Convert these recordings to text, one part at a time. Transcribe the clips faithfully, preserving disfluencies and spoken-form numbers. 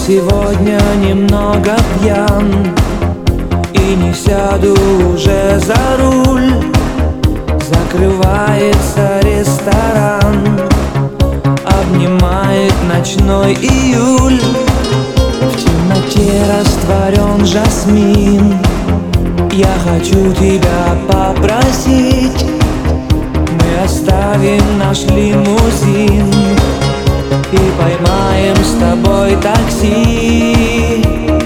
сегодня немного пьян и не сяду уже за руль. Закрывается ресторан, обнимает ночной июль. В темноте растворен жасмин. Я хочу тебя попросить, мы оставим наш лимузин и поймаем с тобой такси.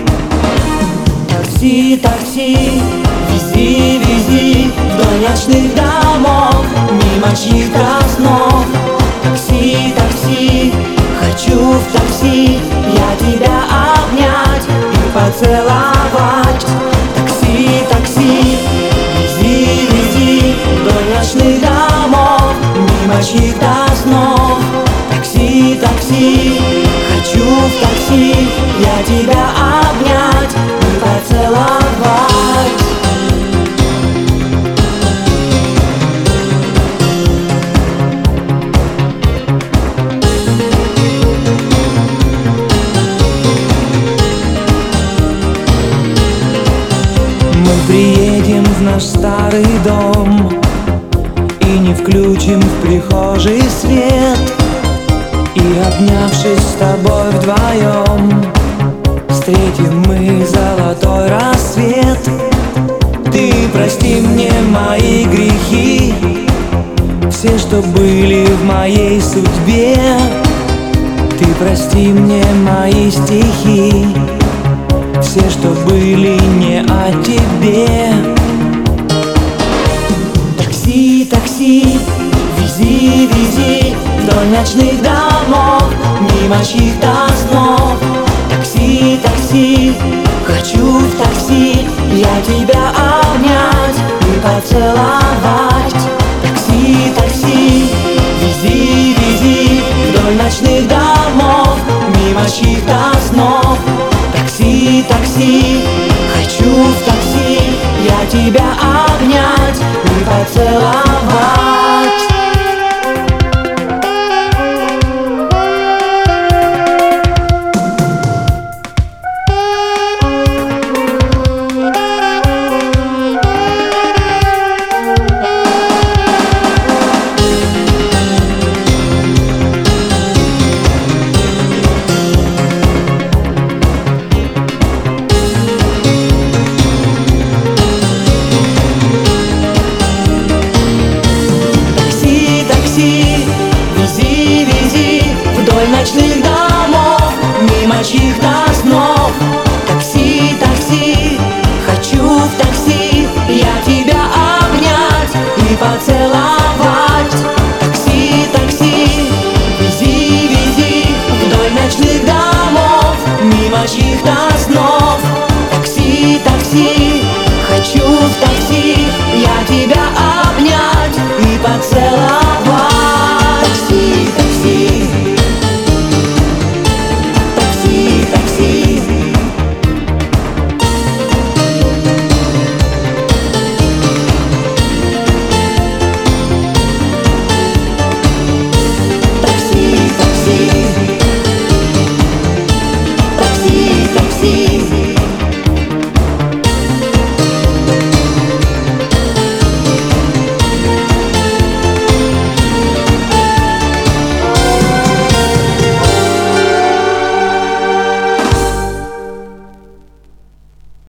Такси, такси, вези, вези вдоль ночных домов, мимо чьих-то снов. Такси, такси, хочу в такси я тебя обнять и поцеловать. Такси, такси, вези, вези вдоль ночных домов, мимо чьих-то снов. Такси, такси, хочу в такси я тебя обнять и поцеловать. Мы приедем в наш старый дом и не включим в прихожей свет, и, обнявшись с тобой вдвоем, встретим мы золотой рассвет. Ты прости мне мои грехи, все, что были в моей судьбе. Ты прости мне мои стихи, все, что были не о тебе. Такси, такси, вези, вези вдоль ночных домов, мимо чьих-то снов. Такси, такси, хочу в такси я тебя обнять и поцеловать. Такси, такси, вези, вези вдоль ночных домов, мимо чьих-то снов. Такси, такси, хочу в такси я тебя обнять и поцеловать. Вези, вези вдоль ночных домов, мимо чьих-то снов. Такси, такси, хочу в такси я тебя обнять и поцеловать.